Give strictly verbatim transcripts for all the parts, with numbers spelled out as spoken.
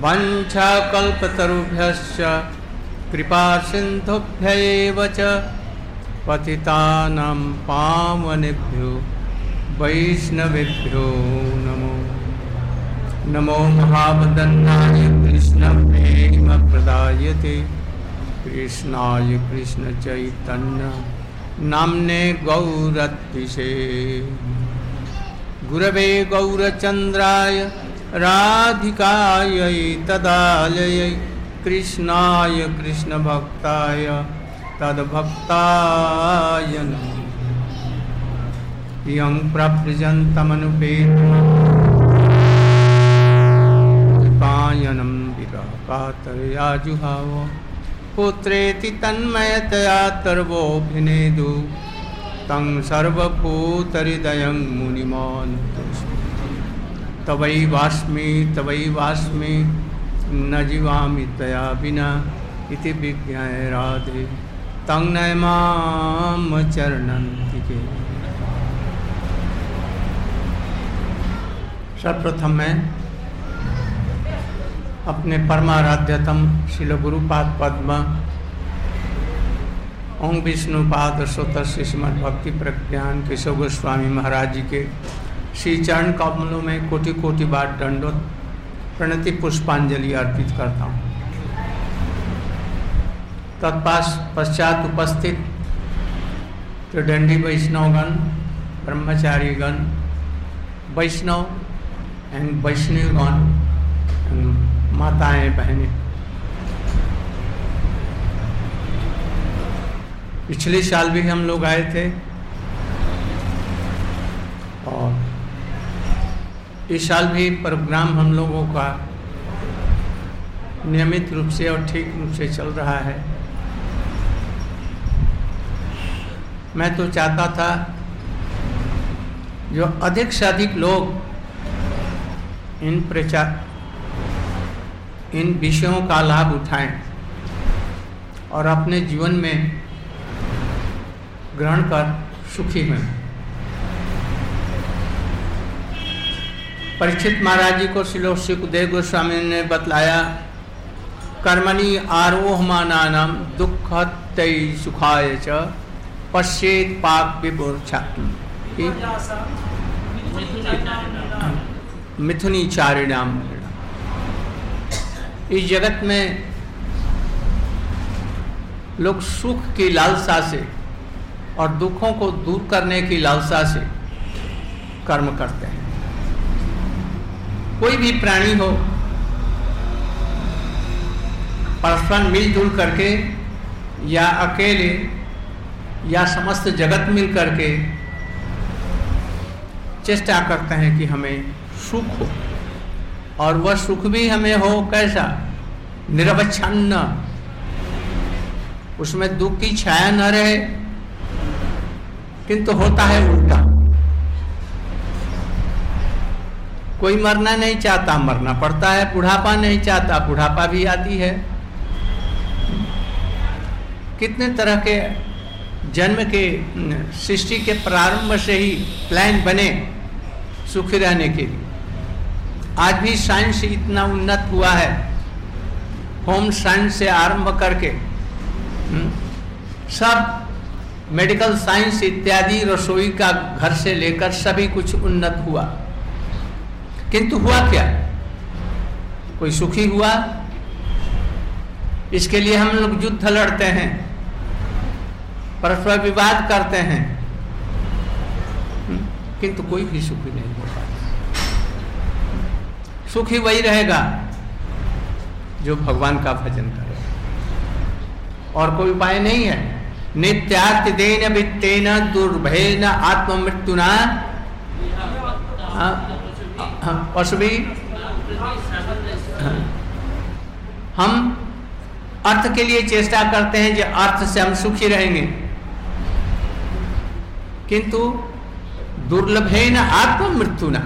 वाञ्छाकल्पतरुभ्यश्च कृपासिन्धुभ्यैव च पतितानां पावनेभ्यो वैष्णवेभ्यो नमो नमो महावदन्नाय कृष्णप्रेमप्रदायते कृष्णाय कृष्णचैतन्य नाम्ने गौरत्विषे गुरवे गौरचन्द्राय राधिकायै तदालयै कृष्णाय कृष्णभक्ताय तद्भक्ताय नमः यं प्रव्रजन्तमनुपेतमनुपायनं विरहकातरया जुहाव पुत्रेति तन्मयतया तर्वोऽभिनेदु तं सर्वभूतहृदयं मुनिमानुतोऽस्मि तवैवास्मि तवैवास्मि न जीवामि तया विना इति विज्ञाय राधे तं नयमाम चरणन्तिके। सर्वप्रथम मैं अपने परमाराध्यतम श्रील गुरुपाद पद्म ओम विष्णुपाद स्वतः श्रीमद् भक्ति प्रज्ञान केशव गोस्वामी महाराज जी के श्री चरण कमलों में कोटि कोटि बार दंडोत प्रणति पुष्पांजलि अर्पित करता हूँ। तत्पश्चात उपस्थित तो दंडी वैष्णवगण, ब्रह्मचारीगण, वैष्णव एंड वैष्णवगण, माताएं बहनें, पिछले साल भी हम लोग आए थे और इस साल भी प्रोग्राम हम लोगों का नियमित रूप से और ठीक रूप से चल रहा है। मैं तो चाहता था जो अधिक से अधिक लोग इन प्रचार इन विषयों का लाभ उठाएं और अपने जीवन में ग्रहण कर सुखी हैं। परीक्षित महाराज जी को श्रील सुखदेव गोस्वामी ने बतलाया कर्मणि आरोहमानानाम दुःखतै सुखाय च पश्येत पाप विमोक्षात्म मिथुनी चारिणाम। इस जगत में लोग सुख की लालसा से और दुखों को दूर करने की लालसा से कर्म करते हैं। कोई भी प्राणी हो परस्पर मिलजुल करके या अकेले या समस्त जगत मिल करके चेष्टा करते हैं कि हमें सुख हो और वह सुख भी हमें हो कैसा, निरवच्छिन्न, उसमें दुख की छाया न रहे। किंतु होता है उल्टा, कोई मरना नहीं चाहता, मरना पड़ता है। बुढ़ापा नहीं चाहता, बुढ़ापा भी आती है। कितने तरह के जन्म के सृष्टि के प्रारंभ से ही प्लान बने सुखी रहने के लिए। आज भी साइंस इतना उन्नत हुआ है, होम साइंस से आरंभ करके सब मेडिकल साइंस इत्यादि, रसोई का घर से लेकर सभी कुछ उन्नत हुआ। किंतु हुआ क्या? कोई सुखी हुआ? इसके लिए हम लोग युद्ध लड़ते हैं, परस्पर विवाद करते हैं, किंतु कोई भी सुखी नहीं हो पाता। सुखी वही रहेगा जो भगवान का भजन करे, और कोई उपाय नहीं है। नित्यार्थितेन वित्तेन दुर्भेन आत्ममृत्युना पशुभी। हम अर्थ के लिए चेष्टा करते हैं जो अर्थ से हम सुखी रहेंगे, किंतु दुर्लभेन आत्ममृत्युना,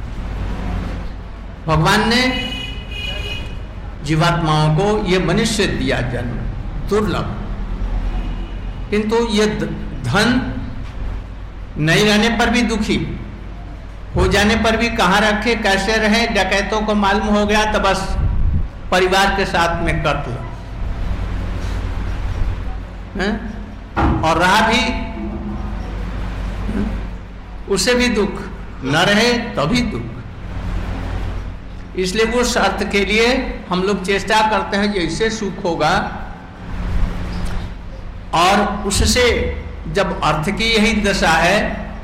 भगवान ने जीवात्माओं को ये मनुष्य दिया जन्म दुर्लभ, किंतु ये धन नहीं रहने पर भी दुखी, हो जाने पर भी कहाँ रखे, कैसे रहे, डकैतों को मालूम हो गया तो बस परिवार के साथ में कत्ल, और रहा भी उसे भी दुख, न रहे तभी दुख। इसलिए वो अर्थ के लिए हम लोग चेष्टा करते हैं जैसे सुख होगा, और उससे जब अर्थ की यही दशा है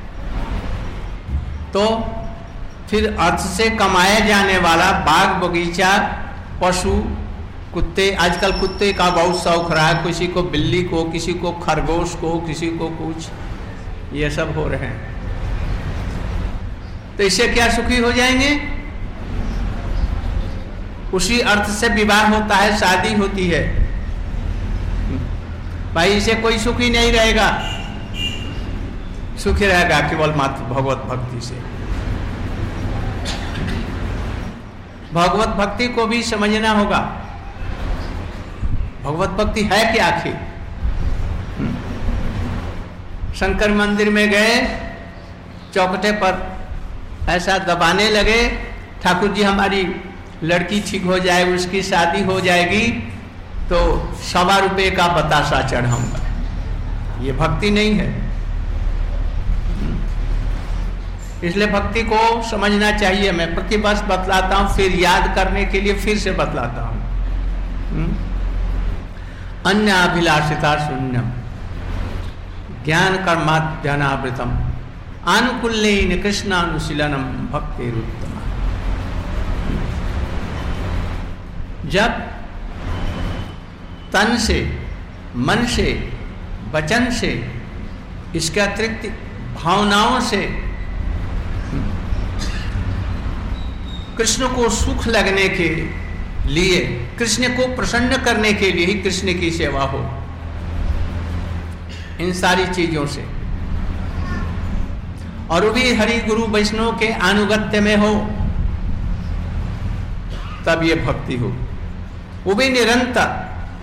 तो फिर अर्थ से कमाया जाने वाला बाग बगीचा, पशु, कुत्ते, आजकल कुत्ते का बहुत शौक रहा है, किसी को बिल्ली को, किसी को खरगोश को, किसी को कुछ, ये सब हो रहे हैं। तो इससे क्या सुखी हो जाएंगे? उसी अर्थ से विवाह होता है, शादी होती है, भाई इसे कोई सुखी नहीं रहेगा, सुखी रहेगा केवल मात्र भगवत भक्ति से। भगवत भक्ति को भी समझना होगा, भगवत भक्ति है क्या आखिर। शंकर मंदिर में गए, चौखटे पर ऐसा दबाने लगे, ठाकुर जी हमारी लड़की ठीक हो जाए, उसकी शादी हो जाएगी तो सवा रुपये का बतासा चढ़ाऊंगा। ये भक्ति नहीं है। इसलिए भक्ति को समझना चाहिए। मैं प्रतिवर्ष बतलाता हूँ, फिर याद करने के लिए फिर से बतलाता हूँ। अन्य अभिलाषिता शून्यम ज्ञान कर्माध्यानावृतम आनुकूल्येन कृष्णानुशीलनम भक्तिरुत्तमा। जब तन से, मन से, वचन से, इसके अतिरिक्त भावनाओं से कृष्ण को सुख लगने के लिए, कृष्ण को प्रसन्न करने के लिए ही कृष्ण की सेवा हो, इन सारी चीजों से, और वो भी हरि गुरु वैष्णव के अनुगत्य में हो, तब ये भक्ति हो। वो भी निरंतर,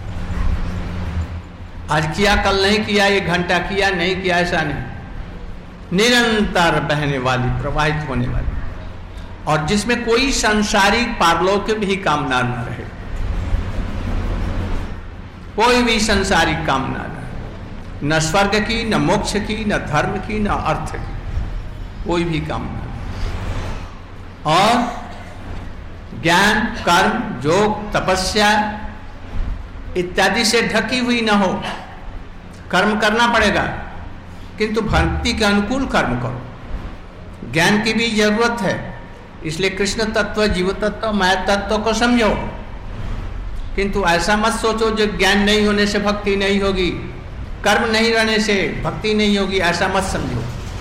आज किया कल नहीं किया, एक घंटा किया नहीं किया, ऐसा नहीं, निरंतर बहने वाली, प्रवाहित होने वाली, और जिसमें कोई सांसारिक पारलौकिक भी कामना न रहे, कोई भी सांसारिक कामना न रहे, न स्वर्ग की, न मोक्ष की, न धर्म की, न अर्थ की, कोई भी कामना नहीं। और ज्ञान, कर्म, योग, तपस्या इत्यादि से ढकी हुई न हो। कर्म करना पड़ेगा, किंतु भक्ति के अनुकूल कर्म करो। ज्ञान की भी जरूरत है, इसलिए कृष्ण तत्व, जीव तत्व, माया तत्व को समझो, किंतु ऐसा मत सोचो जो ज्ञान नहीं होने से भक्ति नहीं होगी, कर्म नहीं रहने से भक्ति नहीं होगी, ऐसा मत समझो,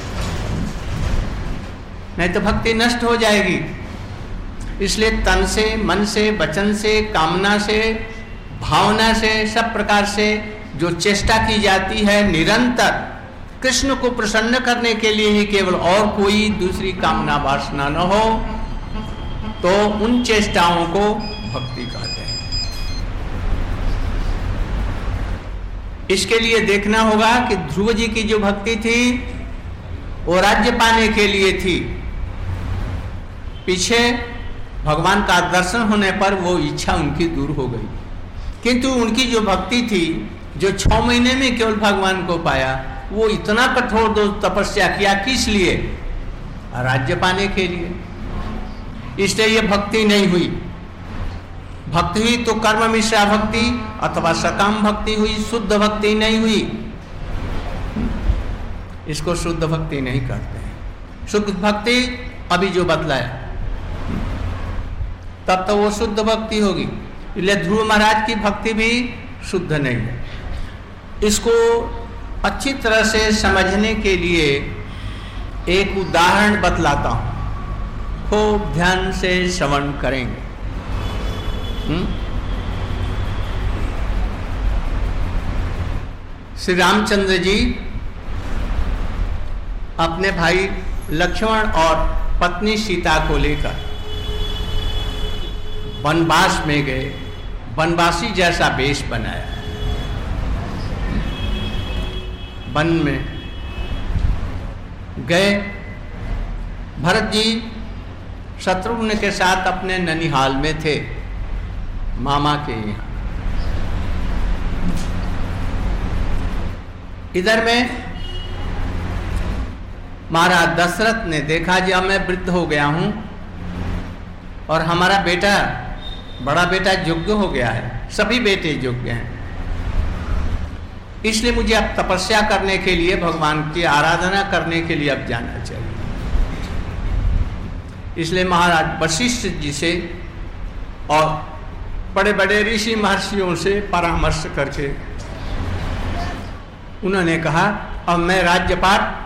नहीं तो भक्ति नष्ट हो जाएगी। इसलिए तन से, मन से, वचन से, कामना से, भावना से, सब प्रकार से जो चेष्टा की जाती है निरंतर कृष्ण को प्रसन्न करने के लिए ही, केवल और कोई दूसरी कामना वासना न हो, तो उन चेष्टाओं को भक्ति कहते हैं। इसके लिए देखना होगा कि ध्रुव जी की जो भक्ति थी वो राज्य पाने के लिए थी। पीछे भगवान का दर्शन होने पर वो इच्छा उनकी दूर हो गई, किंतु उनकी जो भक्ति थी, जो छह महीने में केवल भगवान को पाया, वो इतना कठोर दो तपस्या किया, किस लिए? राज्य पाने के लिए। इसलिए ये भक्ति नहीं हुई। भक्ति हुई तो कर्म मिश्रा भक्ति अथवा सकाम भक्ति हुई, शुद्ध भक्ति नहीं हुई। इसको शुद्ध भक्ति नहीं करते हैं। शुद्ध भक्ति अभी जो बतलाया, तब तो वो शुद्ध भक्ति होगी। इसलिए ध्रुव महाराज की भक्ति भी शुद्ध नहीं है। इसको अच्छी तरह से समझने के लिए एक उदाहरण बतलाता हूं, खूब ध्यान से श्रवण करेंगे। हुँ? श्री रामचंद्र जी अपने भाई लक्ष्मण और पत्नी सीता को लेकर वनवास में गए, वनवासी जैसा वेश बनाया, वन में गए। भरत जी शत्रुघ्न के साथ अपने ननिहाल में थे। मामा के यहाँ। इधर में महाराज दशरथ ने देखा जी अब मैं वृद्ध हो गया हूं और हमारा बेटा बड़ा बेटा योग्य हो गया है, सभी बेटे योग्य हैं, इसलिए मुझे अब तपस्या करने के लिए, भगवान की आराधना करने के लिए अब जाना चाहिए। इसलिए महाराज वशिष्ठ जी से और बड़े बड़े ऋषि महर्षियों से परामर्श करके उन्होंने कहा अब मैं राज्यपाट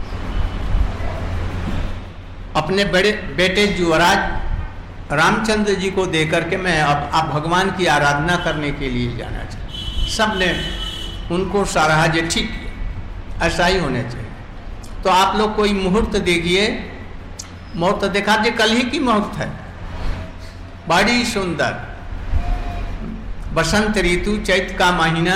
अपने बड़े बेटे युवराज रामचंद्र जी को देकर के मैं अब आप भगवान की आराधना करने के लिए जाना चाहिए। सबने उनको सराहा जे ठीक ऐसा ही होना चाहिए। तो आप लोग कोई मुहूर्त देखिए। मुहूर्त देखा जी कल ही की मुहूर्त है, बड़ी सुंदर बसंत ऋतु, चैत का महीना,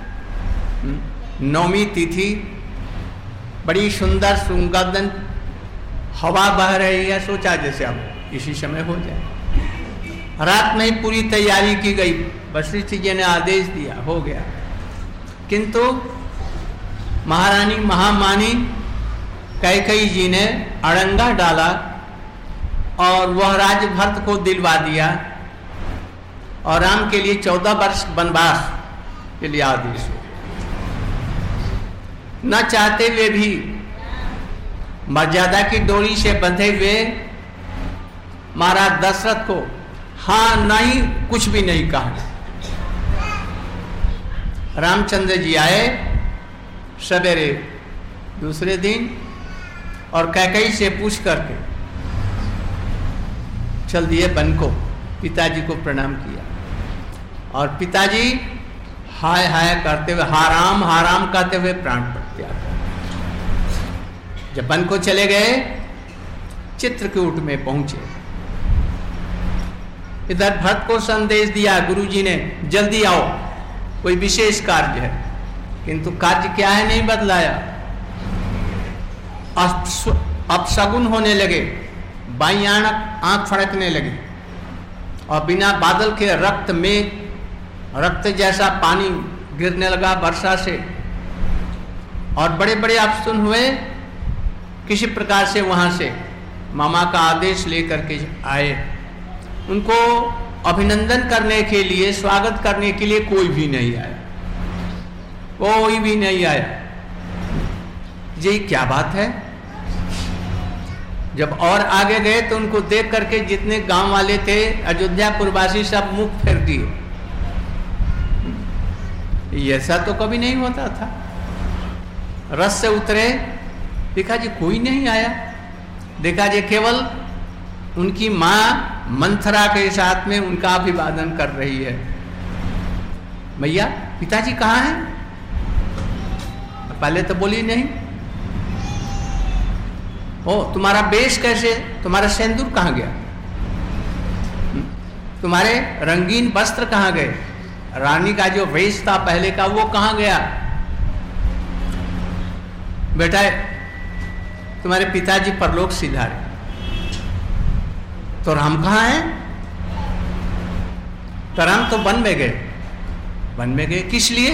नौमी तिथि, बड़ी सुंदर सुगंधन हवा बह रही है। सोचा जैसे अब इसी समय हो जाए। रात में ही पूरी तैयारी की गई, वशिष्ठ जी ने आदेश दिया, हो गया। किंतु महारानी महामानी कैकेयी जी ने अड़ंगा डाला और वह राज्य भरत को दिलवा दिया और राम के लिए चौदह वर्ष वनवास के लिए आदेश हो। न चाहते हुए भी मर्यादा की डोरी से बंधे हुए महाराज दशरथ को हाँ नहीं कुछ भी नहीं कहा। रामचंद्र जी आए सवेरे दूसरे दिन और कैकेयी से पूछ करके चल दिए वन को, पिताजी को प्रणाम किया और पिताजी हाय हाय करते हुए हाराम हाराम कहते हुए प्राण त्याग कर जब वन को चले गए चित्रकूट में पहुंचे। इधर भरत को संदेश दिया गुरुजी ने जल्दी आओ, कोई विशेष कार्य है, किंतु कार्य क्या है नहीं बदलाया। अपशगुन होने लगे, बाईं आंख फड़कने लगी और बिना बादल के रक्त में रक्त जैसा पानी गिरने लगा वर्षा से और बड़े बड़े अफसुन हुए। किसी प्रकार से वहां से मामा का आदेश लेकर के आए। उनको अभिनंदन करने के लिए, स्वागत करने के लिए कोई भी नहीं आया, कोई भी नहीं आया। ये क्या बात है। जब और आगे गए तो उनको देख करके जितने गांव वाले थे अयोध्यापुरवासी सब मुख फेर दिए। ऐसा तो कभी नहीं होता था। रथ से उतरे, देखा जी कोई नहीं आया। देखा जी केवल उनकी माँ मंथरा के साथ में उनका अभिवादन कर रही है। भैया पिताजी कहाँ हैं? पहले तो बोली नहीं। ओ तुम्हारा वेश कैसे, तुम्हारा सिंदूर कहाँ गया, तुम्हारे रंगीन वस्त्र कहाँ गए, रानी का जो वेश था पहले का वो कहाँ गया? बेटा तुम्हारे पिताजी परलोक सिधारे, तो राम कहाँ हैं? तो राम तो वन में गए। वन में गए किस लिए?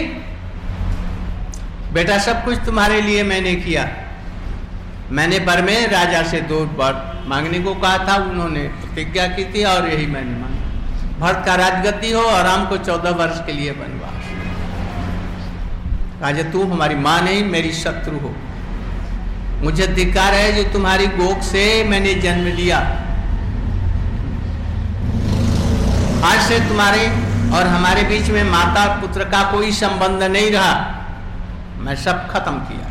बेटा सब कुछ तुम्हारे लिए मैंने किया। मैंने वर में राजा से दो बार मांगने को कहा था, उन्होंने प्रतिज्ञा की थी और यही मैंने मांगा। भरत का राजगद्दी हो और राम को चौदह वर्ष के लिए वनवास। राजा तू हमारी माँ नहीं मेरी शत्रु हो, मुझे धिक्कार है जो तुम्हारी गोद से मैंने जन्म लिया। आज से तुम्हारे और हमारे बीच में माता पुत्र का कोई संबंध नहीं रहा, मैं सब खत्म किया।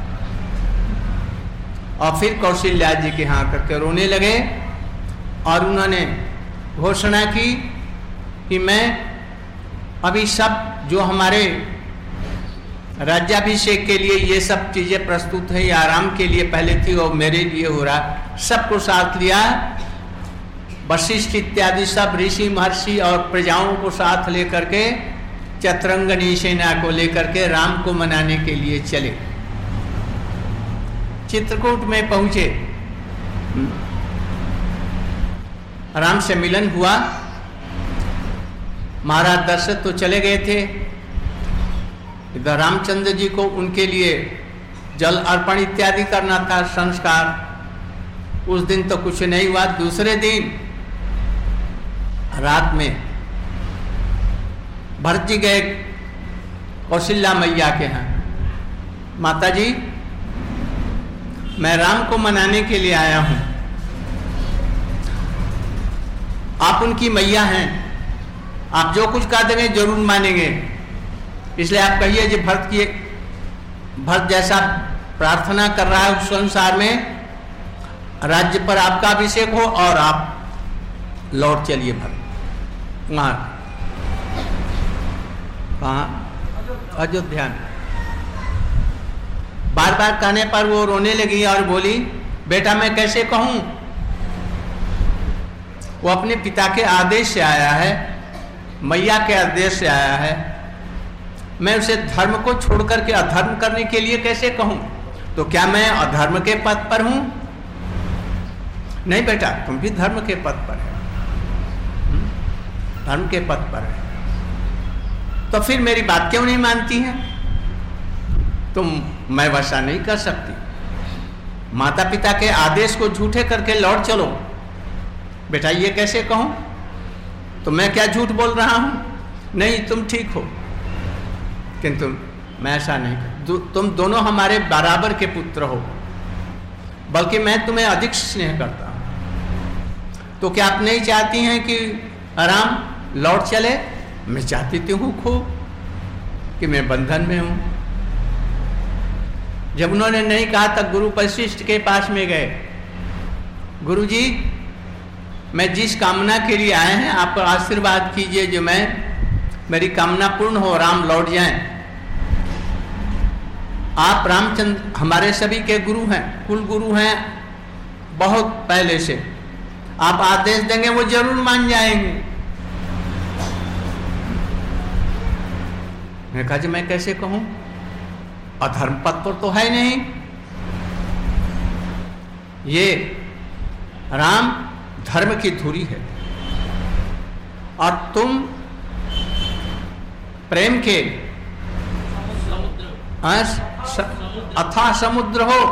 और फिर कौशल्या जी के यहाँ करके रोने लगे और उन्होंने घोषणा की कि मैं अभी सब जो हमारे राज्याभिषेक के लिए ये सब चीजें प्रस्तुत है, ये आराम के लिए पहले थी और मेरे लिए हो रहा, सबको साथ लिया। वशिष्ठ इत्यादि सब ऋषि महर्षि और प्रजाओं को साथ लेकर के चतुरंगनी सेना को लेकर के राम को मनाने के लिए चले। चित्रकूट में पहुंचे, राम से मिलन हुआ महाराज दशरथ तो चले गए थे, इधर रामचंद्र जी को उनके लिए जल अर्पण इत्यादि करना था, संस्कार। उस दिन तो कुछ नहीं हुआ। दूसरे दिन रात में भरत जी गए कौशल्या मैया के यहाँ, माता जी मैं राम को मनाने के लिए आया हूं, आप उनकी मैया हैं, आप जो कुछ कह देंगे जरूर मानेंगे, इसलिए आप कहिए कि भरत की भरत जैसा प्रार्थना कर रहा है उस संसार में, राज्य पर आपका अभिषेक हो और आप लौट चलिए भरत। वहां कहाँ? अयोध्या में। बार बार कहने पर वो रोने लगी और बोली, बेटा मैं कैसे कहूं, वो अपने पिता के आदेश से आया है, मैया के आदेश से आया है, मैं उसे धर्म को छोड़ करके अधर्म करने के लिए कैसे कहूं? तो क्या मैं अधर्म के पद पर हूं? नहीं बेटा, तुम भी धर्म के पद पर है, धर्म के पद पर है, तो फिर मेरी बात क्यों नहीं मानती है? तुम मैं वैसा नहीं कर सकती, माता पिता के आदेश को झूठे करके लौट चलो। बेटा ये कैसे कहूं? तो मैं क्या झूठ बोल रहा हूं? नहीं तुम ठीक हो, किंतु मैं ऐसा नहीं कर, तुम दोनों हमारे बराबर के पुत्र हो, बल्कि मैं तुम्हें अधिक स्नेह करता हूं। तो क्या आप नहीं चाहती हैं कि राम लौट चले? मैं चाहती हूँ खूब कि मैं बंधन में हूं। जब उन्होंने नहीं कहा तब गुरु वशिष्ठ के पास में गए, गुरुजी मैं जिस कामना के लिए आए हैं आप आशीर्वाद कीजिए जो मैं मेरी कामना पूर्ण हो, राम लौट जाएं। आप रामचंद्र हमारे सभी के गुरु हैं, कुल गुरु हैं बहुत पहले से, आप आदेश देंगे वो जरूर मान जाएंगे। मैं कहा जी मैं कैसे कहूं, अधर्म पद पर तो है नहीं, ये राम धर्म की धुरी है और तुम प्रेम के अथाह समुद्र हो,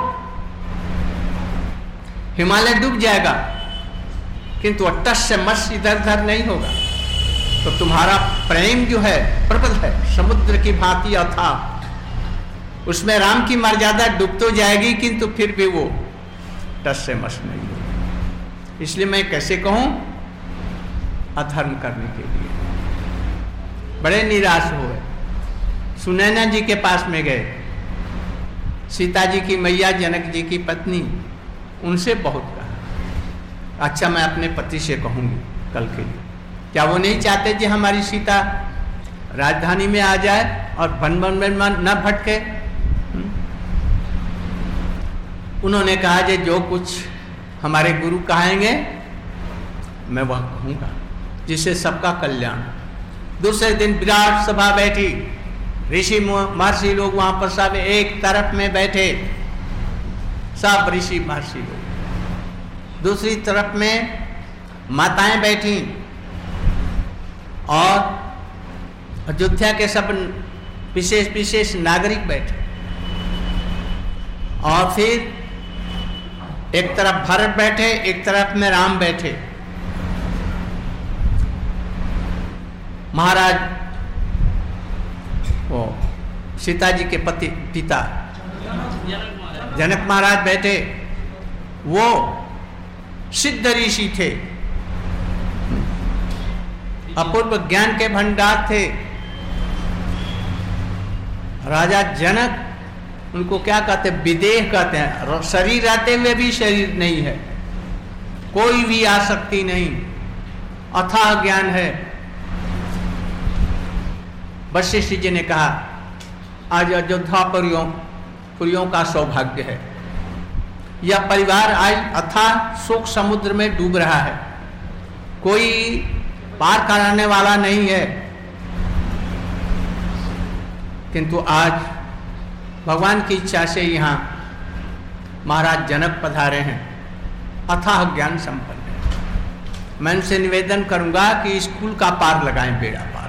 हिमालय डूब जाएगा किंतु अट्टस से मत्स्य इधर उधर नहीं होगा। तो तुम्हारा प्रेम जो है प्रबल है, समुद्र की भांति अथाह, उसमें राम की मर्यादा डूब तो जाएगी किंतु फिर भी वो टस से मस नहीं होगी। इसलिए मैं कैसे कहूं, अधर्म करने के लिए बड़े निराश हुए। सुनैना जी के पास में गए, सीता जी की मैया जनक जी की पत्नी, उनसे बहुत कहा अच्छा मैं अपने पति से कहूंगी कल के लिए, क्या वो नहीं चाहते कि हमारी सीता राजधानी में आ जाए और वन वन में न भटके? उन्होंने कहा कि जो कुछ हमारे गुरु कहेंगे मैं वह कहूंगा जिससे सबका कल्याण। दूसरे दिन विराट सभा बैठी, ऋषि महर्षि लोग वहां पर सब एक तरफ में बैठे, सब ऋषि महर्षि लोग, दूसरी तरफ में माताएं बैठी और अयोध्या के सब विशेष विशेष नागरिक बैठे, और फिर एक तरफ भरत बैठे, एक तरफ में राम बैठे। महाराज वो सीता जी के पति पिता जनक महाराज बैठे, वो सिद्ध ऋषि थे, अपूर्व ज्ञान के भंडार थे। राजा जनक उनको क्या कहते हैं, विदेह कहते हैं, शरीर आते हुए भी शरीर नहीं है, कोई भी आसक्ति नहीं, अथाह ज्ञान है। वशिष्ठ जी ने कहा आज अयोध्या पुरियों पुरियों का सौभाग्य है, यह परिवार आज अथाह शोक समुद्र में डूब रहा है, कोई पार कराने वाला नहीं है, किंतु आज भगवान की इच्छा से यहाँ महाराज जनक पधारे हैं, अथाह ज्ञान संपन्न है। मैं उनसे निवेदन करूंगा कि स्कूल का पार लगाएं, बेड़ा पार।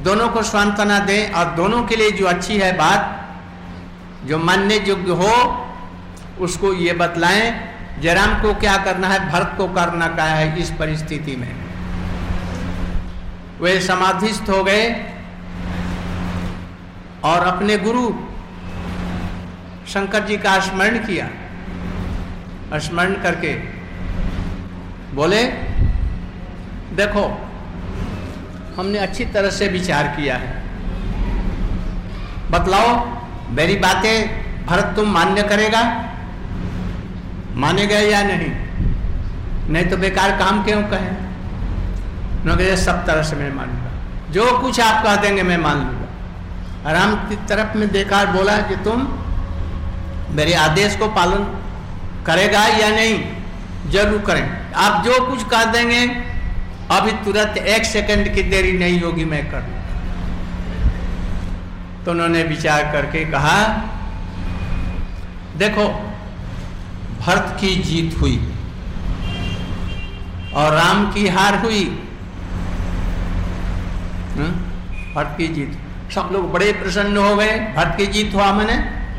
दोनों को सांत्वना दें और दोनों के लिए जो अच्छी है बात, जो मानने योग्य हो, उसको ये बतलाएं जयराम को क्या करना है, भरत को करना क्या है इस परिस्थिति में। वे समाधिस्थ हो गए और अपने गुरु शंकर जी का स्मरण किया। स्मरण करके बोले, देखो हमने अच्छी तरह से विचार किया है, बतलाओ मेरी बातें भरत तुम मान्य करेगा, मानेगा या नहीं? नहीं तो बेकार काम क्यों कहें? उन्होंने सब तरह से मैं मानूंगा, जो कुछ आप कह देंगे मैं मान लूंगा। राम की तरफ में देखा, बोला कि तुम मेरे आदेश को पालन करेगा या नहीं? जरूर करें, आप जो कुछ कह देंगे अभी तुरंत एक सेकंड की देरी नहीं होगी, मैं कर लूंगा। तो उन्होंने विचार करके कहा, देखो भरत की जीत हुई और राम की हार हुई। भरत की जीत, सब लोग बड़े प्रसन्न हो गए। भरत की जीत हुआ, मैंने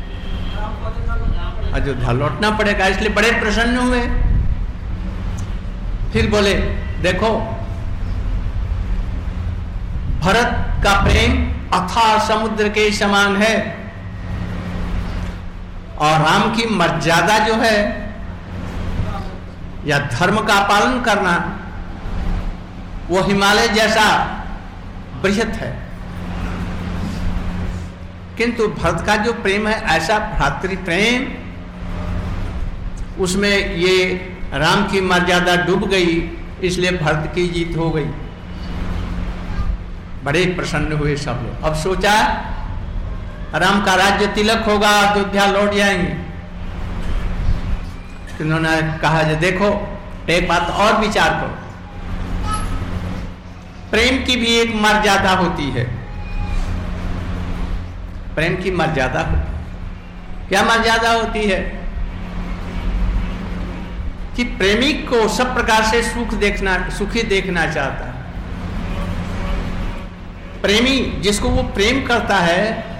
अयोध्या लौटना पड़ेगा, इसलिए बड़े प्रसन्न हुए। फिर बोले, देखो भरत का प्रेम अथाह समुद्र के समान है और राम की मर्यादा जो है या धर्म का पालन करना वो हिमालय जैसा बृहत है। किंतु भरत का जो प्रेम है ऐसा भ्रातृ प्रेम, उसमें ये राम की मर्यादा डूब गई, इसलिए भरत की जीत हो गई। बड़े प्रसन्न हुए सब लोग। अब सोचा राम का राज्य तिलक होगा, अयोध्या लौट जाएंगे। उन्होंने कहा, जो देखो एक बात और विचार करो, प्रेम की भी एक मर्यादा होती है। प्रेम की मर्यादा होती है। क्या मर्यादा होती है? कि प्रेमी को सब प्रकार से सुख देखना, सुखी देखना चाहता है। प्रेमी जिसको वो प्रेम करता है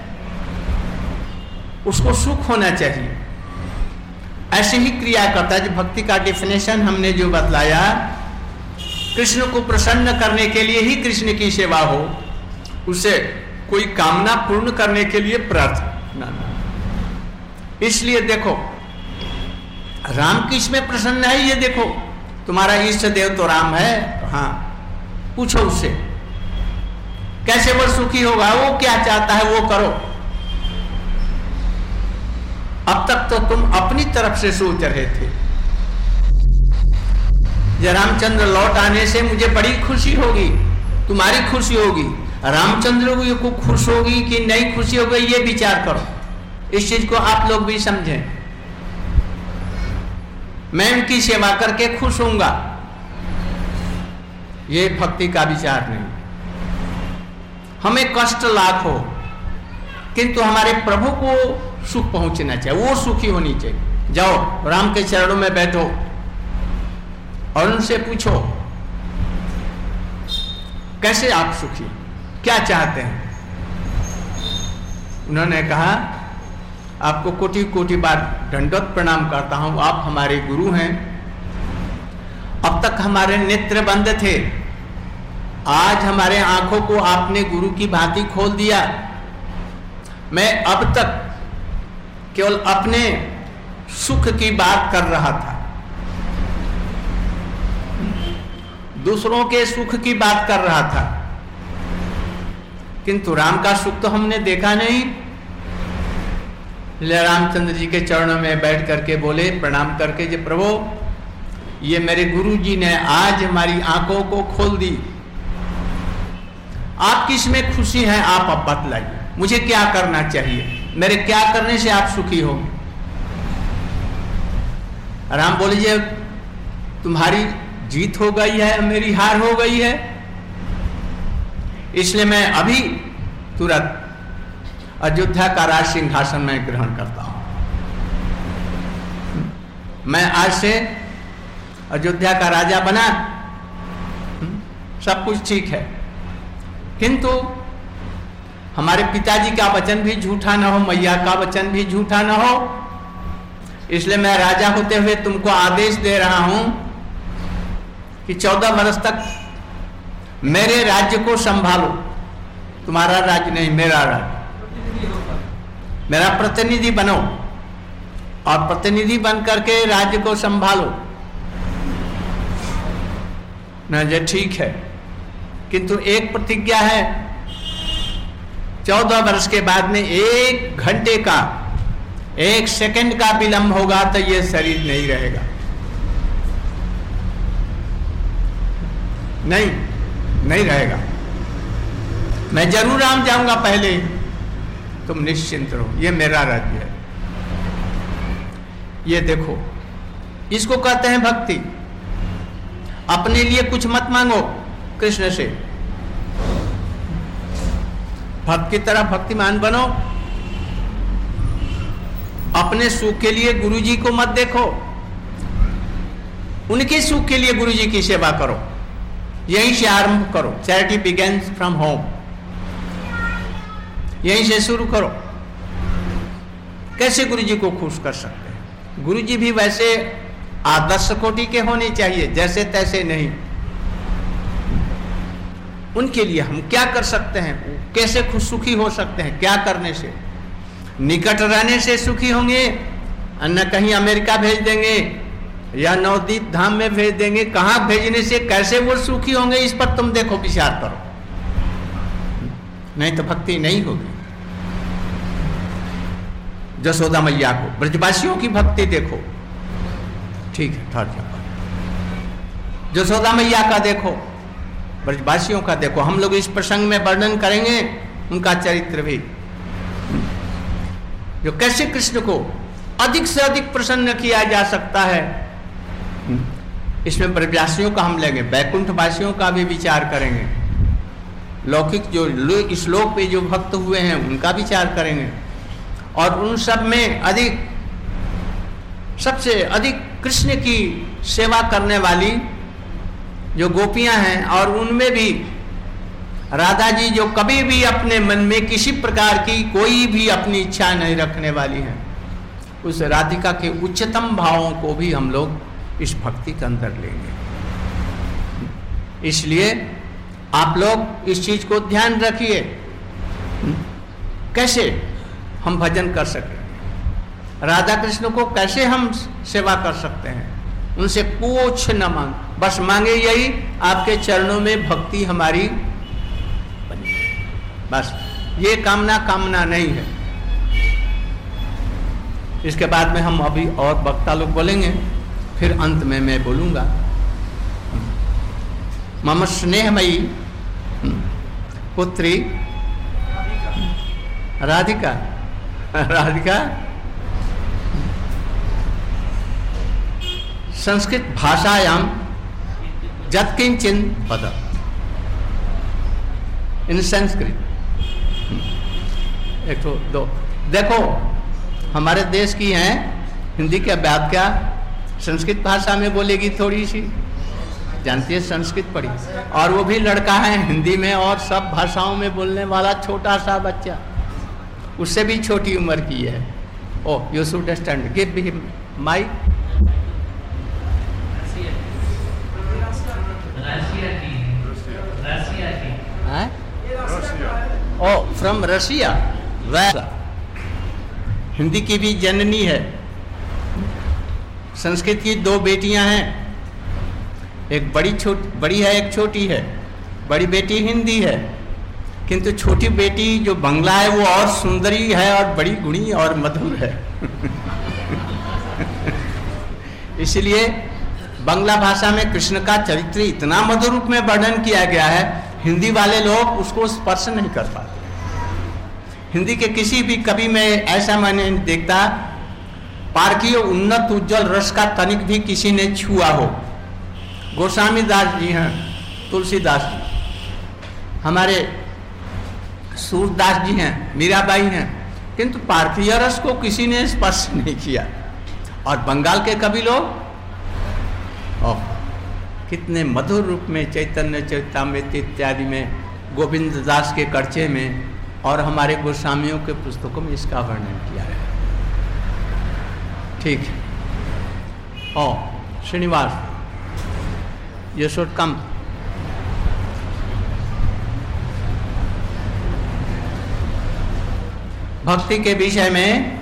उसको सुख होना चाहिए, ऐसी ही क्रिया करता है। जो भक्ति का डेफिनेशन हमने जो बतलाया, कृष्ण को प्रसन्न करने के लिए ही कृष्ण की सेवा हो, उसे कोई कामना पूर्ण करने के लिए प्रार्थना। इसलिए देखो राम किस में प्रसन्न है, ये देखो तुम्हारा इष्ट देव तो राम है, तो हाँ पूछो उससे कैसे वो सुखी होगा, वो क्या चाहता है वो करो। अब तक तो तुम अपनी तरफ से सोच रहे थे, जब रामचंद्र लौट आने से मुझे बड़ी खुशी होगी, तुम्हारी खुशी होगी, रामचंद्र को खुश होगी कि नहीं खुशी होगी, ये विचार करो। इस चीज को आप लोग भी समझें। मैं उनकी सेवा करके खुश होऊंगा, ये भक्ति का विचार नहीं। हमें कष्ट लाभ हो किंतु हमारे प्रभु को सुख पहुंचना चाहिए, वो सुखी होनी चाहिए। जाओ राम के चरणों में बैठो और उनसे पूछो कैसे आप सुखी, क्या चाहते हैं। उन्होंने कहा, आपको कोटि कोटि बार दंडवत प्रणाम करता हूं, आप हमारे गुरु हैं। अब तक हमारे नेत्र बंद थे, आज हमारे आंखों को आपने गुरु की भांति खोल दिया। मैं अब तक केवल अपने सुख की बात कर रहा था, दूसरों के सुख की बात कर रहा था, किंतु राम का सुख तो हमने देखा नहीं। रामचंद्र जी के चरणों में बैठ करके बोले, प्रणाम करके, जे प्रभु ये मेरे गुरु जी ने आज हमारी आंखों को खोल दी, आप किस में खुशी हैं, आप अब बतलाइए, मुझे क्या करना चाहिए, मेरे क्या करने से आप सुखी हो। राम बोले, जे तुम्हारी जीत हो गई है, मेरी हार हो गई है, इसलिए मैं अभी तुरंत अयोध्या का राज सिंहासन में ग्रहण करता हूं। मैं आज से अयोध्या का राजा बना, सब कुछ ठीक है, किंतु हमारे पिताजी का वचन भी झूठा ना हो, मैया का वचन भी झूठा ना हो। इसलिए मैं राजा होते हुए तुमको आदेश दे रहा हूं कि चौदह वर्ष तक मेरे राज्य को संभालो। तुम्हारा राज्य नहीं, मेरा राज्य, मेरा प्रतिनिधि बनो और प्रतिनिधि बन करके राज्य को संभालो। न ठीक है, किंतु एक प्रतिज्ञा है, चौदह वर्ष के बाद में एक घंटे का, एक सेकंड का विलंब होगा तो ये शरीर नहीं रहेगा। नहीं नहीं रहेगा। मैं जरूर आम जाऊंगा पहले, तुम निश्चिंत रहो, ये मेरा राज्य है। ये देखो, इसको कहते हैं भक्ति। अपने लिए कुछ मत मांगो कृष्ण से, भक्त की तरह भक्तिमान बनो। अपने सुख के लिए गुरुजी को मत देखो, उनके सुख के लिए गुरुजी की सेवा करो। यहीं से आरंभ करो। Charity begins from home. यहीं से शुरू करो। कैसे गुरुजी को खुश कर सकते हैं? गुरुजी भी वैसे आदर्श कोटि के होने चाहिए, जैसे तैसे नहीं। उनके लिए हम क्या कर सकते हैं? कैसे खुश सुखी हो सकते हैं? क्या करने से? निकट रहने से सुखी होंगे, न कहीं अमेरिका भेज देंगे या नवदीप धाम में भेज देंगे। कहां भेजने से कैसे वो सुखी होंगे, इस पर तुम देखो, विचार करो। नहीं तो भक्ति नहीं होगी। जसोदा मैया को, ब्रजवासियों की भक्ति देखो। ठीक है, ठहर जाओ। जसोदा मैया का देखो, ब्रजवासियों का देखो। हम लोग इस प्रसंग में वर्णन करेंगे उनका चरित्र भी, जो कैसे कृष्ण को अधिक से अधिक प्रसन्न किया जा सकता है। इसमें ब्रजवासियों का हम लेंगे, बैकुंठ वासियों का भी विचार करेंगे, लौकिक जो इस लोक पे जो भक्त हुए हैं उनका विचार करेंगे, और उन सब में अधिक, सबसे अधिक कृष्ण की सेवा करने वाली जो गोपियां हैं, और उनमें भी राधा जी जो कभी भी अपने मन में किसी प्रकार की कोई भी अपनी इच्छा नहीं रखने वाली हैं, उस राधिका के उच्चतम भावों को भी हम लोग इस भक्ति के अंदर लेंगे। इसलिए आप लोग इस चीज को ध्यान रखिए, कैसे हम भजन कर सकें, राधा कृष्ण को कैसे हम सेवा कर सकते हैं। उनसे कुछ न मांग, बस मांगे यही, आपके चरणों में भक्ति हमारी बनी, बस ये कामना कामना नहीं है। इसके बाद में हम अभी और वक्ता लोग बोलेंगे, फिर अंत में मैं बोलूंगा। मम स्नेहमयी पुत्री राधिका, राधिका संस्कृत भाषायाम जत्किंचिन पद, इन संस्कृत। एक तो दो देखो, हमारे देश की हैं, हिंदी की व्याख्या संस्कृत भाषा में बोलेगी थोड़ी सी, जानती है संस्कृत पढ़ी, और वो भी लड़का है, हिंदी में और सब भाषाओं में बोलने वाला छोटा सा बच्चा, उससे भी छोटी उम्र की है। Oh you should understand, give him mic. Oh from Russia. Hindi की भी जननी है। संस्कृत की दो बेटियां हैं, एक बड़ी छोटी बड़ी है, एक छोटी है। बड़ी बेटी हिंदी है, किंतु छोटी बेटी जो बंगला है वो और सुंदरी है और बड़ी गुणी और मधुर है। इसलिए बंगला भाषा में कृष्ण का चरित्र इतना मधुर रूप में वर्णन किया गया है, हिंदी वाले लोग उसको स्पर्श नहीं कर पाते। हिंदी के किसी भी कवि में ऐसा मैंने देखता, पारकीय उन्नत उज्जवल रस का तनिक भी किसी ने छुआ हो। गोस्वामी दास जी हैं, तुलसीदास जी, हमारे सूरदास जी हैं, मीराबाई हैं, किंतु पारकीय रस को किसी ने स्पर्श नहीं किया। और बंगाल के कवि लोग ओह कितने मधुर रूप में चैतन्य चरितामृत इत्यादि में, गोविंद दास के कर्चे में और हमारे गोस्वामियों के पुस्तकों में इसका वर्णन किया है। ठीक है। Oh Srinivas, you should come. भक्ति के विषय में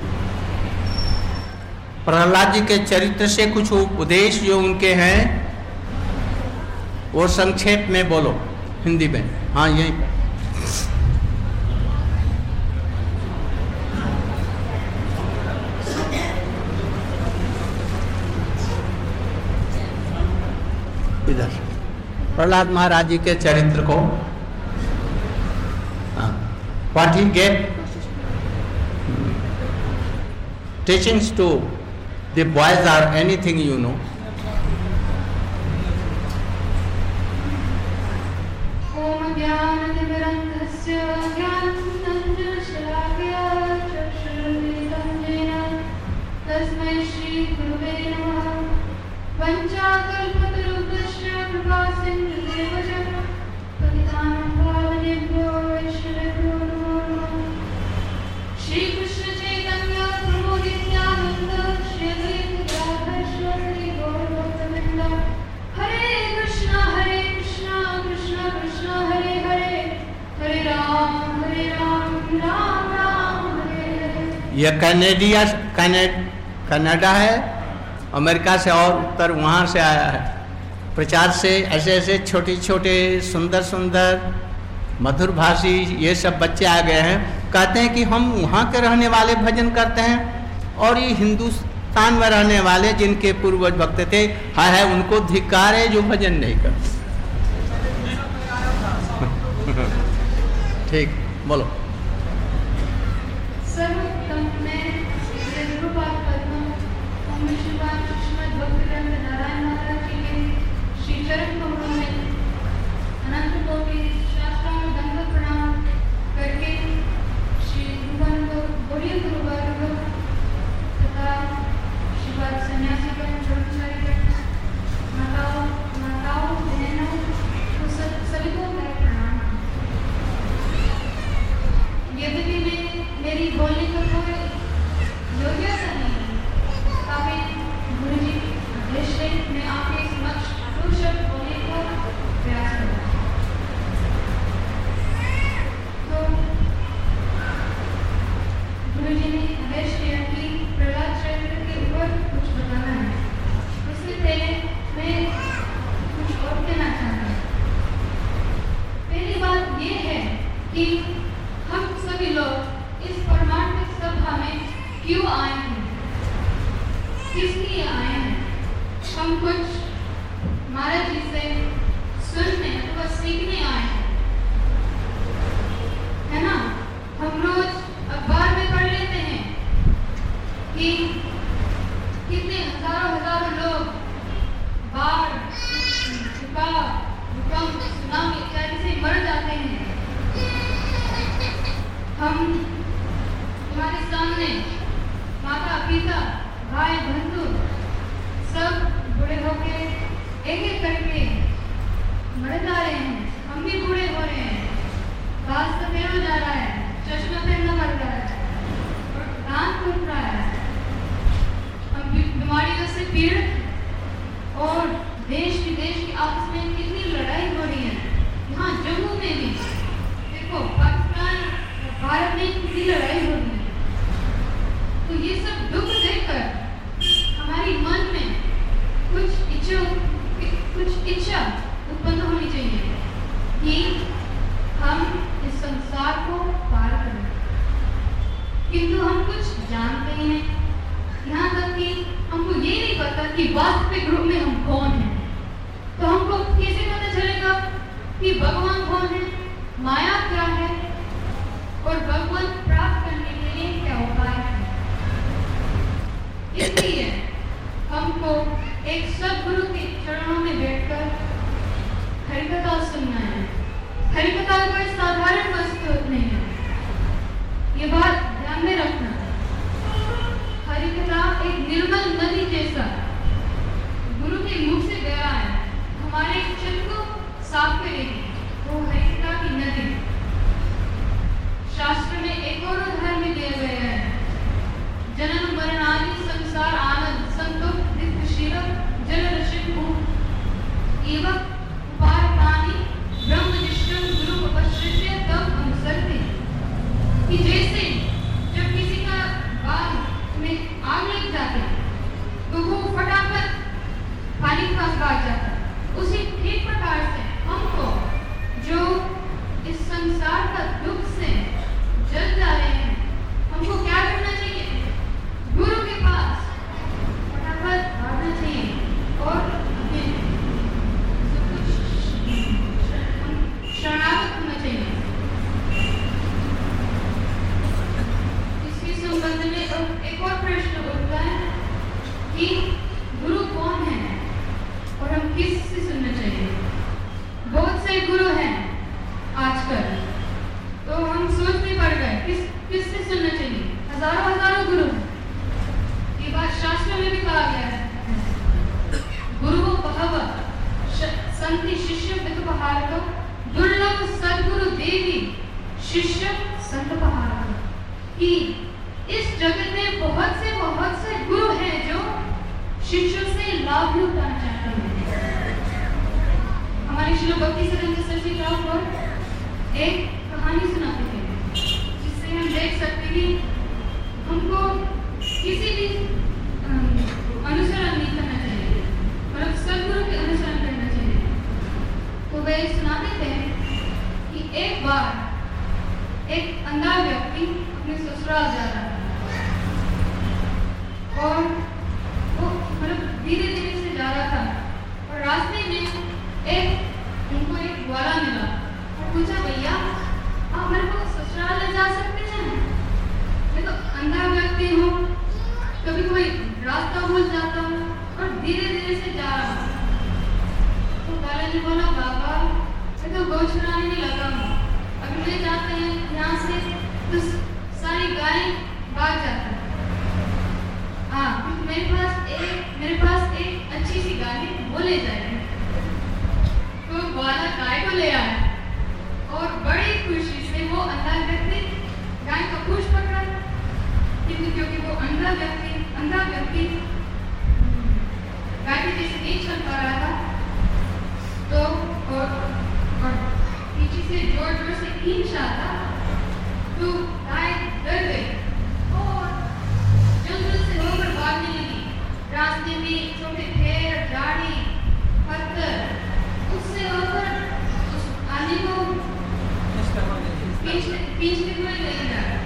प्रहलाद जी के चरित्र से कुछ उपदेश जो उनके हैं वो संक्षेप में बोलो हिंदी में। हाँ, यही पे। इधर प्रहलाद महाराज जी के चरित्र को, what he gave teachings to the boys or anything, you know. Om Jnana-timirandhasya Jnana-anjana-shalakaya Chakshurumilitam Jena Tasmai Shri Gurave Namaha Vanchakalpatarubhasya Kripasindhudeva Patitanam Pavanebhyo Vaishnavebhyo Namo Namo Shri Krishna Chaitanya Prabhu Nityananda Shri Advaita Gadadhar Gaura-bhakta-vrinda Hare Krishna Hare Krishna Krishna Krishna Hare Hare Hare Ram Hare Ram Ram Ram Hare Hare। यह कनेडिया कनेड Canada है, America से और उत्तर वहाँ से आया है। प्रचार से ऐसे ऐसे छोटे छोटे सुंदर सुंदर मधुर भाषी ये सब बच्चे आ गए हैं। कहते हैं कि हम वहाँ के रहने वाले भजन करते हैं और ये हिंदुस्तान में रहने वाले जिनके पूर्वज भक्त थे, हाय हाय उनको धिक्कार है जो भजन नहीं करते। ठीक, बोलो। सर्वोत्तम में गुरुपाद पद्म ओम विष्णुपाद श्रीमद् भक्तिवेदांत नारायण महाराज जी के श्री चरण कमलों में अनंत कोटि शास्त्रांग दंडवत प्रणाम करके श्री गुरुवर्ग गौरी गुरुवर्ग तथा श्रीपाद सन्यासी गण ब्रह्मचारी गण माताओं माताओं बहनों को सभी को मेरा प्रणाम। यद्यपि मैं मेरी बोलने का कोई योग्यता नहीं है, काफी गुरु जी आदेश से मैं आपके समक्ष दो शब्द बोलने का प्रयास करूँगा। तो गुरु जी ने आदेश दिया कि प्रहलाद चरित्र के ऊपर कुछ बताना है। उससे पहले मैं कुछ और कहना चाहता हूँ। पहली बात ये है कि हम सभी लोग इस परमार्थिक सभा में क्यों आए हैं, किस लिए आए हैं। हम कुछ महाराज जी से सुनने अथवा सीखने आए हैं, है ना। हम रोज अखबार में पढ़ लेते हैं कि कितने हजारों हजारों लोग बाढ़, भूकंप, भूकंप, सुनामी इत्यादि से मर जाते हैं। हम तुम्हारे सामने माता पिता भाई बंधु सब बूढ़े होके एक एक करके मर जा रहे हैं। हम भी बूढ़े हो रहे हैं, बाल सफेद हो जा रहा है, चश्मा पहनना पड़ रहा है और दांत टूट रहा है। हम बीमारियों से पीड़ित और देश विदेश की आपस में कितनी लड़ाई हो रही है। यहाँ जम्मू में भी देखो, पाकिस्तान भारत में कितनी लड़ाई हो रही है। तो ये सब दुख देखकर हमारी मन में कुछ इच्छा कुछ इच्छा उत्पन्न होनी चाहिए कि हम इस संसार को पार करें। किंतु हम कुछ जानते ही नहीं, यहाँ तक कि हमको ये नहीं पता कि वास्तविक रूप में हम कौन हैं। तो हमको कैसे पता चलेगा कि भगवान कौन है, माया क्या है और भगवान प्राप्त करने के लिए क्या उपाय है। इसलिए हमको एक सद्गुरु के चरणों में बैठकर हरिकथा सुनना है। हरिकथा कोई साधारण वस्तु नहीं है, ये बात ध्यान में रखना। हरिकथा एक निर्मल नदी जैसा गुरु के मुख से गया है, हमारे चित्त को साफ करेगी। वो हरिकथा की नदी एवं उपारकानि ब्रह्मनिष्ठं गुरु उपश्रित्य तब अनुसरते। कि जैसे जब किसी का बाल में आग लग जाती तो वो फटाफट पानी के पास भाग जाता, उसी ठीक प्रकार से हमको जो इस संसार का दुख से जल जा रहे हैं, हमको क्या करना चाहिए? गुरु के पास फटाफट भागना चाहिए और अपने सब कुछ शरणागत होना चाहिए। इसके संबंध में एक और प्रश्न उठता है कि गुरु कौन है और हम किस से सुनना चाहिए? बहुत से गुरु हैं आजकल, तो हम सोचने पड़ गए किस किस से सुनना चाहिए। हजारों हजारों गुरु, ये बात शास्त्र में भी कहा गया है। गुरु बहवः संति शिष्य विदुपहारको दुर्लभ सद्गुरु देवी शिष्य संतपहारको। कि इस जगत में बहुत से बहुत से गुरु हैं जो शिष्यों से लाभ भी उठाना चाहते हैं। हमारे श्री भक्ति सिद्धांत सरस्वती ठाकुर एक कहानी सुनाते थे, जिससे हम देख सकते कि हमको किसी भी अनुसरण नहीं करना चाहिए, मतलब सद्गुरु के अनुसरण करना चाहिए। तो वे सुनाते थे कि एक बार एक अंधा व्यक्ति अपने ससुराल जा रहा था और वो मतलब धीरे धीरे से जा रहा था और रास्ते में एक उनको एक ग्वाला मिला और पूछा, भैया आप मेरे को ससुराल ले जा सकते हैं? मैं तो अंधा व्यक्ति हूँ, कभी कोई रास्ता भूल जाता हूँ और धीरे धीरे से जा रहा हूँ। तो ग्वाला ने बोला, बाबा मैं तो गौ चराने नहीं लगा हूँ, अगर ले जाते हैं यहाँ से तो सारी गाय भाग जाती है। हाँ, मेरे पास एक मेरे पास एक अच्छी सी गाय है, वो ले जाएगी। तो ग्वाला गाय को ले आया और बड़ी खुशी से वो अंधा व्यक्ति गाय का पूंछ पकड़ा, किंतु क्योंकि वो अंधा व्यक्ति अंधा व्यक्ति गाय के जैसे नहीं चल पा रहा था, तो और, और पीछे से जोर जोर से खींच रहा था, तो गाय डर गई और जंगल से होकर भागने लगी। रास्ते में छोटे पेड़, झाड़ी, पत्थर, उससे होकर उस आदमी को पीछे हुए ले जा रहा।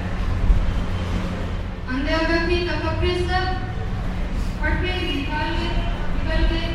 अंधे व्यक्ति का कपड़े सब फटके निकाल के निकल के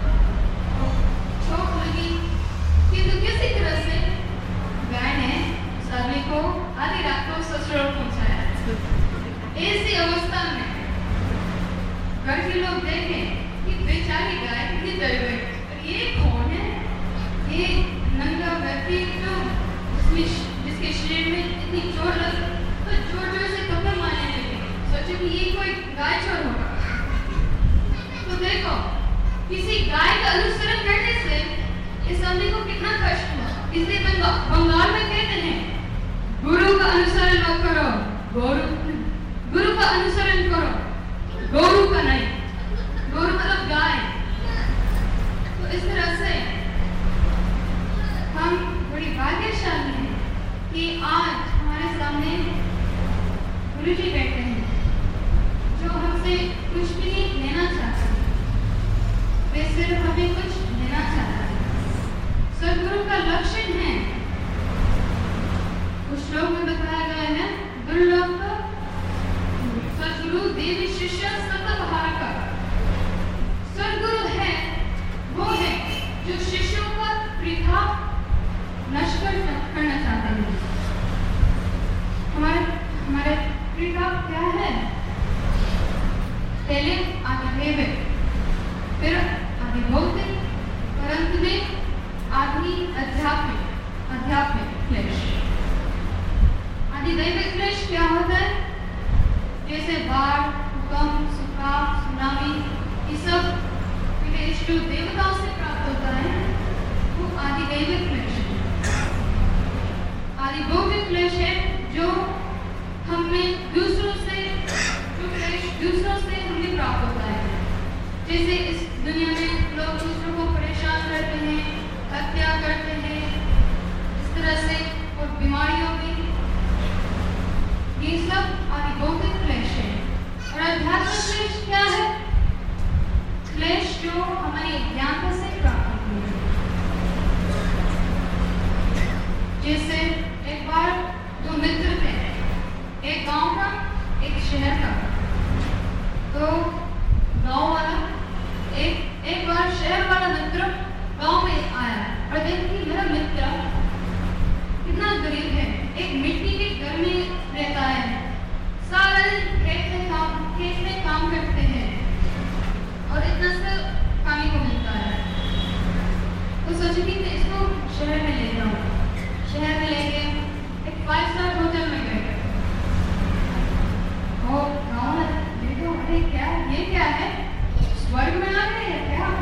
चौक लगी, किंतु किसी तरह से गाय ने आदमी को आधी रात को ससुराल पहुंचाया। ऐसी अवस्था में घर के लोग देखें कि बेचारी गाय कितनी डर गई, और ये कौन है? ये नंगा व्यक्ति जो उसमें जिसके शरीर में इतनी चोट लग, तो जोर जोर से कपड़े मारने लगे, सोचे कि ये कोई गाय चोर होगा। तो देखो, किसी गाय का अनुसरण करने से इस आदमी को कितना कष्ट हुआ। इसलिए बंगाल में कहते हैं, गुरु का अनुसरण मत करो, गुरु गुरु का अनुसरण करो, गौरू का नहीं। गौरू मतलब गाय। तो इस तरह से हम बड़ी भाग्यशाली हैं कि आज हमारे सामने गुरु जी बैठे हैं, जो हमसे कुछ भी नहीं लेना चाहते, वे सिर्फ हमें कुछ देना चाहते हैं। सद्गुरु का लक्षण है, उस श्लोक में बताया गया है, दुर्लभ सद्गुरु देवी शिष्य संतपहारका। सद्गुरु है वो है जो शिष्यों का वृथा नष्ट करना चाहते हैं। हमारे हमारे वृथा क्या है? पहले आदि दैविक, फिर आदि भौतिक, और अंत में आदि आध्यात्मिक आध्यात्मिक क्लेश। आदि दैविक क्लेश क्या होता है? जैसे बाढ़, भूकंप, सूखा, सुनामी, ये सब क्लेश जो देवताओं से प्राप्त होता है, वो आदि दैविक क्लेश है। आदि भौतिक क्लेश है जो हमें दूसरों से जो क्लेश दूसरों से हमें प्राप्त होता है। जैसे इस दुनिया में लोग दूसरों को परेशान करते हैं, देखा कि मेरा मित्र कितना गरीब है, एक मिट्टी के घर में रहता है, सारा दिन खेत में काम खेत में काम करते हैं और इतना सा खाने को मिलता है। तो सोची कि मैं इसको शहर में ले जाऊँ। शहर में लेके एक फाइव स्टार होटल में गए और गाँव में देखो, अरे क्या ये क्या है, स्वर्ग में आ गए हैं क्या?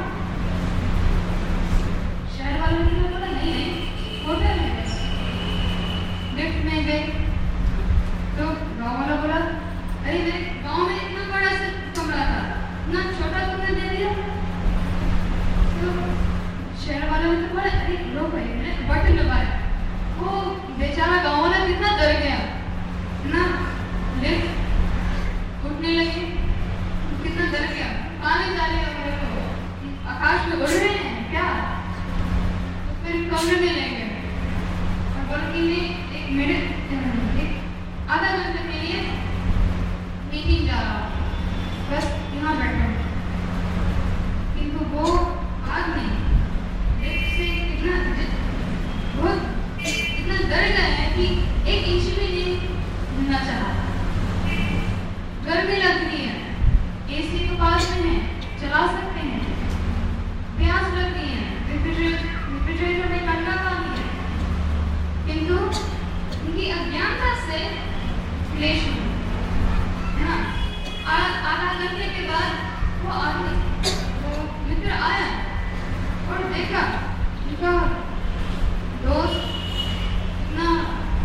शहर वालों ने तो बोला नहीं नहीं होटल में गए। लिफ्ट में गए तो गाँव वाला बोला अरे मेरे गाँव में इतना बड़ा सा कमरा था, इतना छोटा तुमने दे दिया। तो शहर वालों ने तो बोला अरे लो भाई, मैंने बटन दबाया। वो बेचारा गाँव वाला कितना डर गया ना, लिफ्ट उठने लगी, कितना डर गया, पानी डालेगा मेरे को, आकाश में उड़ रहे हैं क्या? तो फिर कमरे में ले गए और बोल कि मैं एक मिनट एक आधा घंटे के लिए मीटिंग जा रहा हूँ, बस यहाँ बैठा हूँ। किंतु वो आदमी लिफ्ट से कितना बहुत इतना डर गया है कि एक इंच भी नहीं हिलना चाहा। गर्मी लग रही है, एसी तो पास में है, चला सकते हैं, प्यास लग रही है, रेफ्रिजरेटर में ठंडा पानी है, किंतु उनकी अज्ञानता से क्लेश हुआ है ना। आधा घंटे के बाद वो आदमी वो मित्र आया और देखा उनका दोस्त इतना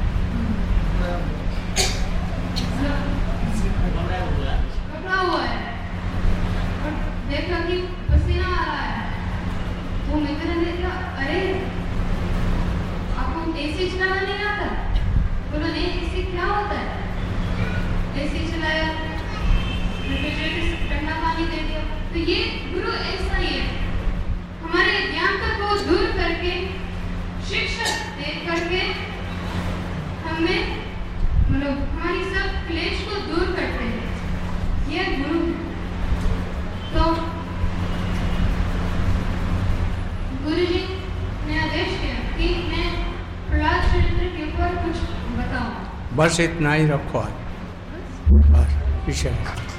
कपड़ा हुआ है और देखा कि पसीना आ रहा है। वो मित्र ने कहा अरे आपको एसी चलाना नहीं आता? बोला नहीं, एसी क्या होता है? एसी चलाया, रेफ्रिजरेटर से ठंडा पानी दे दिया। तो ये गुरु ऐसा ही है, हमारे अज्ञानता को दूर करके शिक्षा दे करके हमें मतलब हमारी सब क्लेश को दूर करते हैं, ये गुरु। तो गुरु जी ने आदेश किया कि मैं प्रहलाद चरित्र के ऊपर कुछ बताऊं। बस इतना ही रखो आज, बस विषय।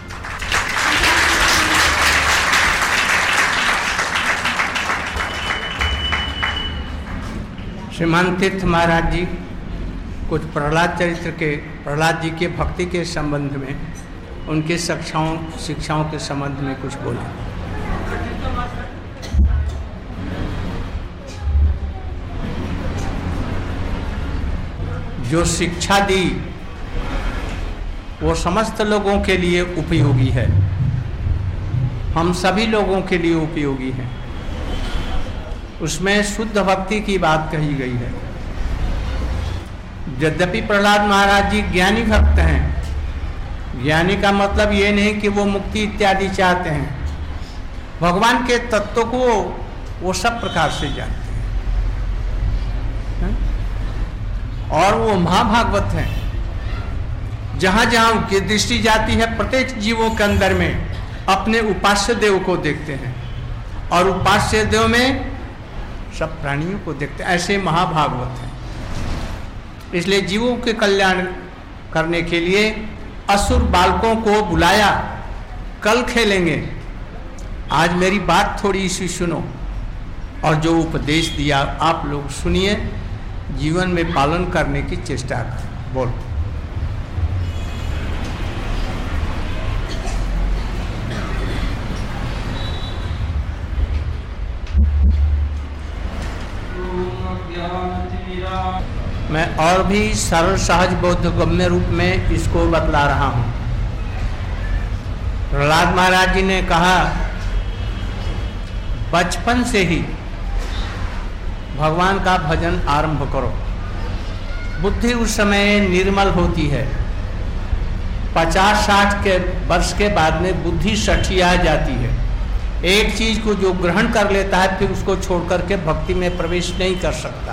श्रीमान तीर्थ महाराज जी कुछ प्रहलाद चरित्र के प्रहलाद जी के भक्ति के संबंध में, उनके शिक्षाओं शिक्षाओं के संबंध में कुछ बोले। जो शिक्षा दी वो समस्त लोगों के लिए उपयोगी है, हम सभी लोगों के लिए उपयोगी है। उसमें शुद्ध भक्ति की बात कही गई है। यद्यपि प्रहलाद महाराज जी ज्ञानी भक्त हैं, ज्ञानी का मतलब ये नहीं कि वो मुक्ति इत्यादि चाहते हैं, भगवान के तत्व को वो सब प्रकार से जानते हैं और वो महाभागवत हैं। जहाँ जहाँ उनकी दृष्टि जाती है प्रत्येक जीवों के अंदर में अपने उपास्य देव को देखते हैं और उपास्य देव में सब प्राणियों को देखते हैं, ऐसे महाभागवत हैं। इसलिए जीवों के कल्याण करने के लिए असुर बालकों को बुलाया, कल खेलेंगे, आज मेरी बात थोड़ी सी सुनो और जो उपदेश दिया आप लोग सुनिए, जीवन में पालन करने की चेष्टा करें। बोल। मैं और भी सरल सहज बौद्ध गम्य रूप में इसको बतला रहा हूँ। प्रहलाद महाराज जी ने कहा बचपन से ही भगवान का भजन आरंभ करो। बुद्धि उस समय निर्मल होती है, पचास साठ के वर्ष के बाद में बुद्धि सठिया जाती है। एक चीज को जो ग्रहण कर लेता है फिर उसको छोड़ करके भक्ति में प्रवेश नहीं कर सकता।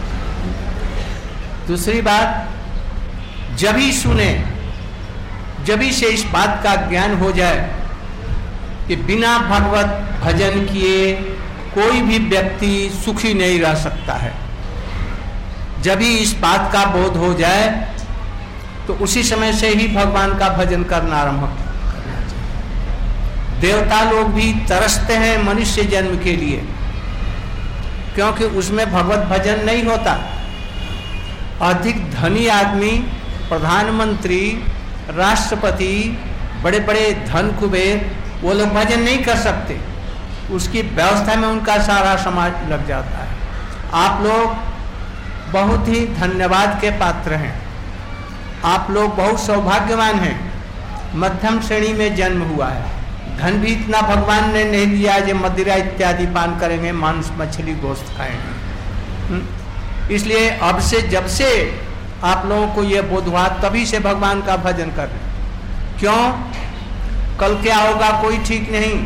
दूसरी बात, जब ही सुने, जब ही से इस बात का ज्ञान हो जाए कि बिना भगवत भजन किए कोई भी व्यक्ति सुखी नहीं रह सकता है। जब ही इस बात का बोध हो जाए तो उसी समय से ही भगवान का भजन करना आरंभ करना चाहिए। देवता लोग भी तरसते हैं मनुष्य जन्म के लिए, क्योंकि उसमें भगवत भजन नहीं होता। अधिक धनी आदमी, प्रधानमंत्री, राष्ट्रपति, बड़े बड़े धन कुबेर, वो लोग भजन नहीं कर सकते। उसकी व्यवस्था में उनका सारा समाज लग जाता है। आप लोग बहुत ही धन्यवाद के पात्र हैं। आप लोग बहुत सौभाग्यवान हैं। मध्यम श्रेणी में जन्म हुआ है। धन भी इतना भगवान ने नहीं दिया जो मदिरा इत्यादि पान करेंगे, मांस मछली गोश्त खाएंगे। इसलिए अब से, जब से आप लोगों को यह बोध हुआ, तभी से भगवान का भजन कर रहे हैं। क्यों? कल क्या होगा कोई ठीक नहीं।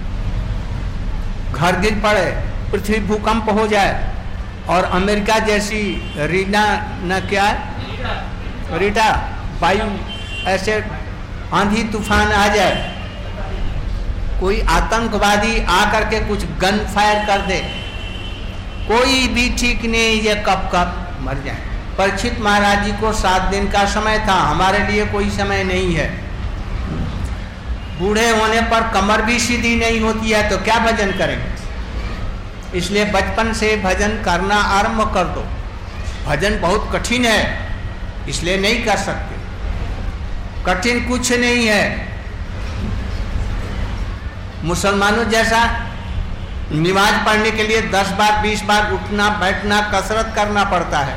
घर गिर पड़े, पृथ्वी भूकंप हो जाए, और अमेरिका जैसी रीना न क्या रीटा वायु ऐसे आंधी तूफान आ जाए, कोई आतंकवादी आकर के कुछ गन फायर कर दे, कोई भी ठीक नहीं, ये कब कब मर जाए। परीक्षित महाराज जी को सात दिन का समय था, हमारे लिए कोई समय नहीं है। बूढ़े होने पर कमर भी सीधी नहीं होती है तो क्या भजन करेंगे? इसलिए बचपन से भजन करना आरंभ कर दो। भजन बहुत कठिन है, इसलिए नहीं कर सकते। कठिन कुछ नहीं है। मुसलमानों जैसा नमाज पढ़ने के लिए दस बार बीस बार उठना बैठना कसरत करना पड़ता है।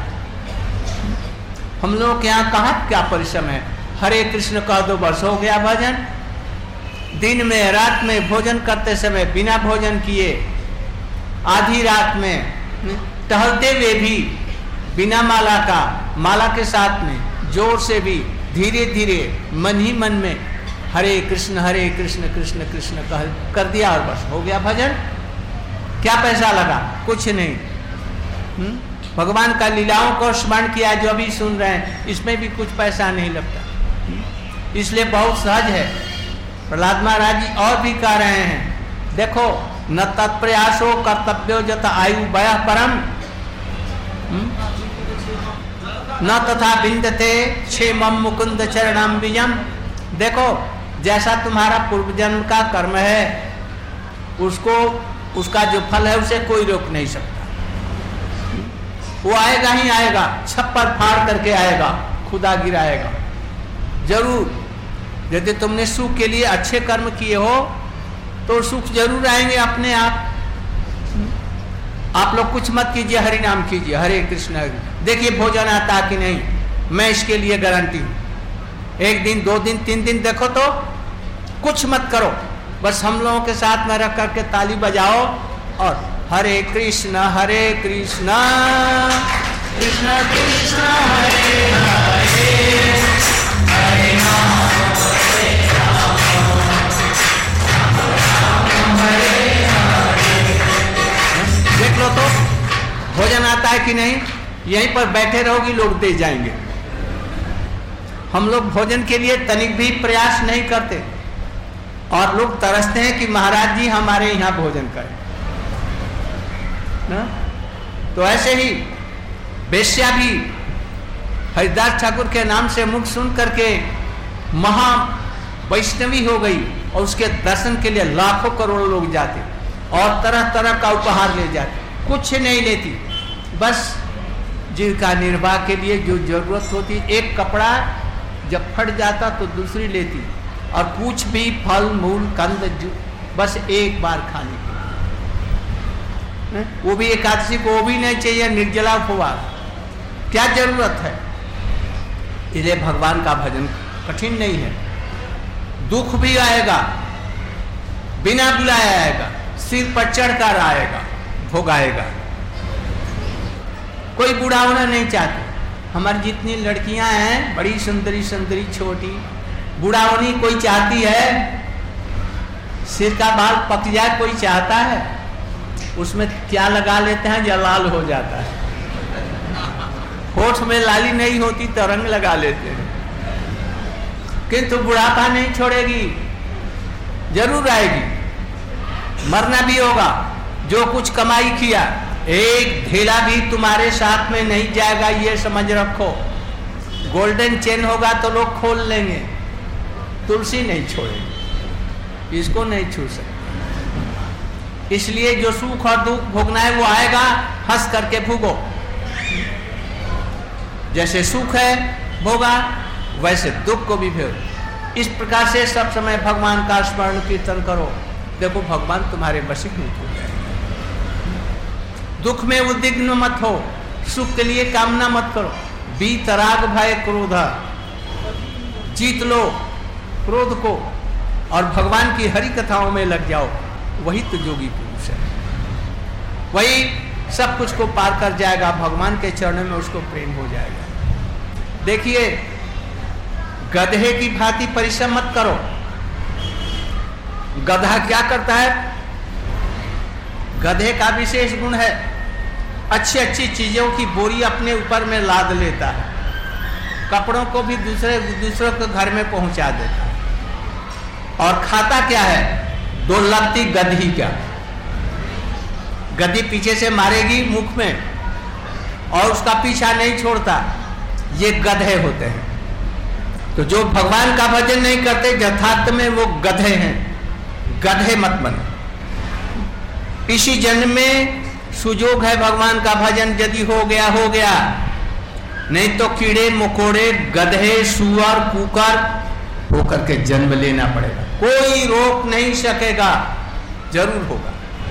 हम लोग के यहाँ कहाँ क्या परिश्रम है। हरे कृष्ण कह दो बस हो गया भजन। दिन में रात में भोजन करते समय बिना भोजन किए, आधी रात में टहलते हुए भी बिना माला का, माला के साथ में जोर से भी धीरे धीरे मन ही मन में हरे कृष्ण हरे कृष्ण कृष्ण कृष्ण कह कर दिया और बस हो गया भजन। क्या पैसा लगा? कुछ नहीं। हुँ? भगवान का लीलाओं को स्मरण किया जो अभी सुन रहे हैं, इसमें भी कुछ पैसा नहीं लगता। इसलिए बहुत सहज है। प्रहलाद महाराज जी और भी कह रहे हैं, देखो न तत्प्रयासो कर्तव्यो जत आयु वय परम न तथा बिंदते क्षेमम मुकुंद चरणम विजम। देखो जैसा तुम्हारा पूर्व जन्म का कर्म है, उसको उसका जो फल है उसे कोई रोक नहीं सकता। वो आएगा ही आएगा, छप्पर फाड़ करके आएगा, खुदा गिराएगा जरूर। यदि तुमने सुख के लिए अच्छे कर्म किए हो तो सुख जरूर आएंगे अपने आप। आप लोग कुछ मत कीजिए, हरि नाम कीजिए, हरे कृष्ण। देखिए भोजन आता कि नहीं, मैं इसके लिए गारंटी हूं। एक दिन दो दिन तीन दिन देखो तो कुछ मत करो, बस हम लोगों के साथ में रख करके ताली बजाओ और हरे कृष्ण हरे कृष्ण कृष्ण कृष्ण हरे हरे हरे राम हरे राम हरे हरे। देख लो तो भोजन आता है कि नहीं। यहीं पर बैठे रहोगी, लोग दे जाएंगे। हम लोग भोजन के लिए तनिक भी प्रयास नहीं करते और लोग तरसते हैं कि महाराज जी हमारे यहाँ भोजन करें ना। तो ऐसे ही वेश्या भी हरिदास ठाकुर के नाम से मुख सुन करके महा वैष्णवी हो गई और उसके दर्शन के लिए लाखों करोड़ों लोग जाते और तरह तरह का उपहार ले जाते। कुछ नहीं लेती, बस जीविका निर्वाह के लिए जो जरूरत होती, एक कपड़ा जब फट जाता तो दूसरी लेती, और कुछ भी फल मूल कंद बस एक बार खाने के लिए, वो भी एकादशी को, वो भी नहीं चाहिए निर्जला उपवास। क्या जरूरत है? इसलिए भगवान का भजन कठिन नहीं है। दुख भी आएगा, बिना बुलाए आएगा, सिर पर चढ़कर आएगा, भोगाएगा। कोई बूढ़ा होना नहीं चाहते। हमारी जितनी लड़कियां हैं बड़ी सुंदरी सुंदरी छोटी, बूढ़ा होनी कोई चाहती है? सिर का बाल पक जाए कोई चाहता है? उसमें क्या लगा लेते हैं या लाल हो जाता है। होठ में लाली नहीं होती तो रंग लगा लेते हैं, किंतु बुढ़ापा नहीं छोड़ेगी, जरूर आएगी। मरना भी होगा, जो कुछ कमाई किया एक ढेला भी तुम्हारे साथ में नहीं जाएगा, ये समझ रखो। गोल्डन चेन होगा तो लोग खोल लेंगे, तुलसी नहीं छोड़ेंगे, इसको नहीं छू सकते। इसलिए जो सुख और दुख भोगना है वो आएगा, हंस करके भोगो। जैसे सुख है भोगा, वैसे दुख को भी भोगो। इस प्रकार से सब समय भगवान का स्मरण कीर्तन करो, देखो भगवान तुम्हारे वशीभूत हो जाएंगे। दुख में उद्विग्न मत हो, सुख के लिए कामना मत करो। बीतराग भय क्रोध, जीत लो क्रोध को और भगवान की हरि कथाओं में लग जाओ, वही तो योगी पुरुष है। वही सब कुछ को पार कर जाएगा, भगवान के चरणों में उसको प्रेम हो जाएगा। देखिए, गधे की भांति परिश्रम मत करो। गधा क्या करता है? गधे का विशेष गुण है, अच्छी अच्छी चीजों की बोरी अपने ऊपर में लाद लेता है, कपड़ों को भी दूसरे दूसरों के घर में पहुंचा देता है। और खाता क्या है? दो लत्ती गधी क्या, गधी पीछे से मारेगी मुख में और उसका पीछा नहीं छोड़ता। ये गधे होते हैं। तो जो भगवान का भजन नहीं करते, यथार्थ में वो गधे हैं। गधे मत बनो। इसी जन्म में सुजोग है भगवान का भजन, यदि हो गया हो गया, नहीं तो कीड़े मकोड़े गधे सुअर कुकर होकर के जन्म लेना पड़ेगा। कोई रोक नहीं सकेगा, जरूर होगा।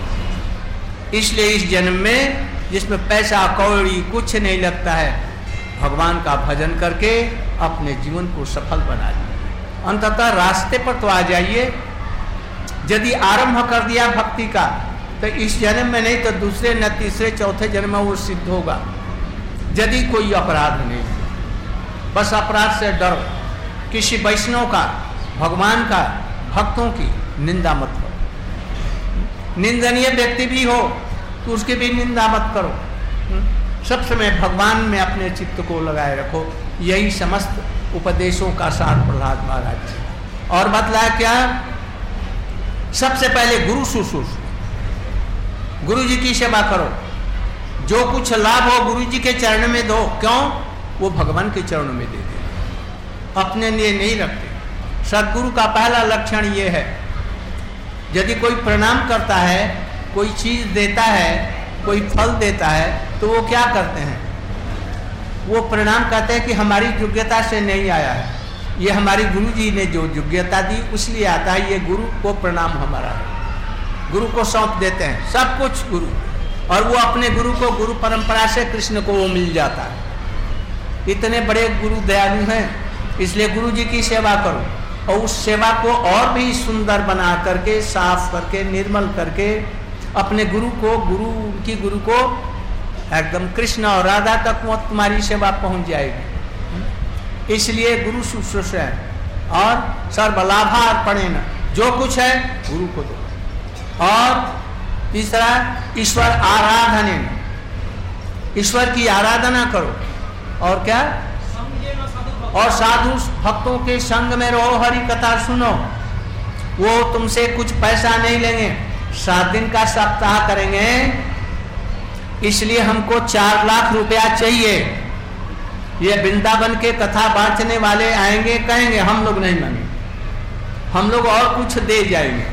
इसलिए इस जन्म में, जिसमें पैसा कौड़ी कुछ नहीं लगता है, भगवान का भजन करके अपने जीवन को सफल बना लीजिए। अंततः रास्ते पर तो आ जाइए। यदि आरंभ कर दिया भक्ति का, तो इस जन्म में नहीं तो दूसरे न तीसरे चौथे जन्म में वो सिद्ध होगा। यदि कोई अपराध नहीं, बस अपराध से डरो। किसी वैष्णव का, भगवान का, भक्तों की निंदा मत करो। निंदनीय व्यक्ति भी हो तो उसकी भी निंदा मत करो। सब समय भगवान में अपने चित्त को लगाए रखो। यही समस्त उपदेशों का सार प्रहलाद महाराज। और बतलाया क्या? सबसे पहले गुरु शुश्रूषा, गुरु जी की सेवा करो। जो कुछ लाभ हो गुरु जी के चरण में दो। क्यों? वो भगवान के चरणों में दे दे, अपने लिए नहीं रखते। सदगुरु का पहला लक्षण ये है, यदि कोई प्रणाम करता है, कोई चीज देता है, कोई फल देता है, तो वो क्या करते हैं? वो प्रणाम कहते हैं कि हमारी योग्यता से नहीं आया है, ये हमारी गुरु जी ने जो योग्यता दी उसलिए आता है, ये गुरु को प्रणाम हमारा है। गुरु को सौंप देते हैं सब कुछ गुरु, और वो अपने गुरु को, गुरु परंपरा से कृष्ण को वो मिल जाता है। इतने बड़े गुरु दयालु हैं, इसलिए गुरु जी की सेवा करो। और उस सेवा को और भी सुंदर बना करके, साफ करके, निर्मल करके अपने गुरु को, गुरु की गुरु को एकदम कृष्ण और राधा तक वो तुम्हारी सेवा पहुंच जाएगी। इसलिए गुरु शुश्रूषा है। और सर्वलाभार्पणेन, जो कुछ है गुरु को दो। और तीसरा, ईश्वर आराधनेन, ईश्वर की आराधना करो। और क्या? और साधु भक्तों के संग में रहो, हरि कथा सुनो। वो तुमसे कुछ पैसा नहीं लेंगे, सात दिन का सप्ताह करेंगे, इसलिए हमको चार लाख रुपया चाहिए। ये वृंदावन के कथा बांटने वाले आएंगे, कहेंगे हम लोग नहीं मांगे, हम लोग और कुछ दे जाएंगे।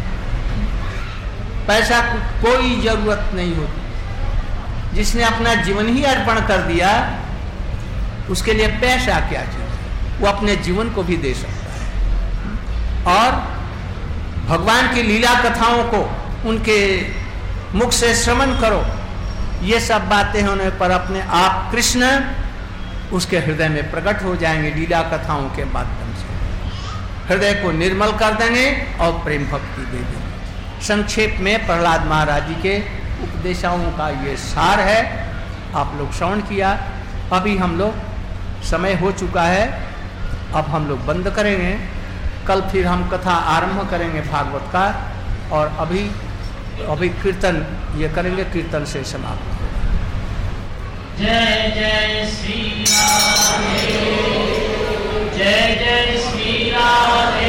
पैसा कोई जरूरत नहीं होती। जिसने अपना जीवन ही अर्पण कर दिया, उसके लिए पैसा क्या चीज? वो अपने जीवन को भी दे सकता है। और भगवान की लीला कथाओं को उनके मुख से श्रवण करो। ये सब बातें होने पर अपने आप कृष्ण उसके हृदय में प्रकट हो जाएंगे। लीला कथाओं के माध्यम से हृदय को निर्मल कर देंगे और प्रेम भक्ति दे देंगे। संक्षेप में प्रहलाद महाराज जी के उपदेशों का ये सार है। आप लोग श्रवण किया। अभी हम लोग, समय हो चुका है, अब हम लोग बंद करेंगे। कल फिर हम कथा आरंभ करेंगे भागवत का। और अभी अभी कीर्तन ये करेंगे, कीर्तन से समाप्त। जय जय श्री राधे, जय जय श्री राधे।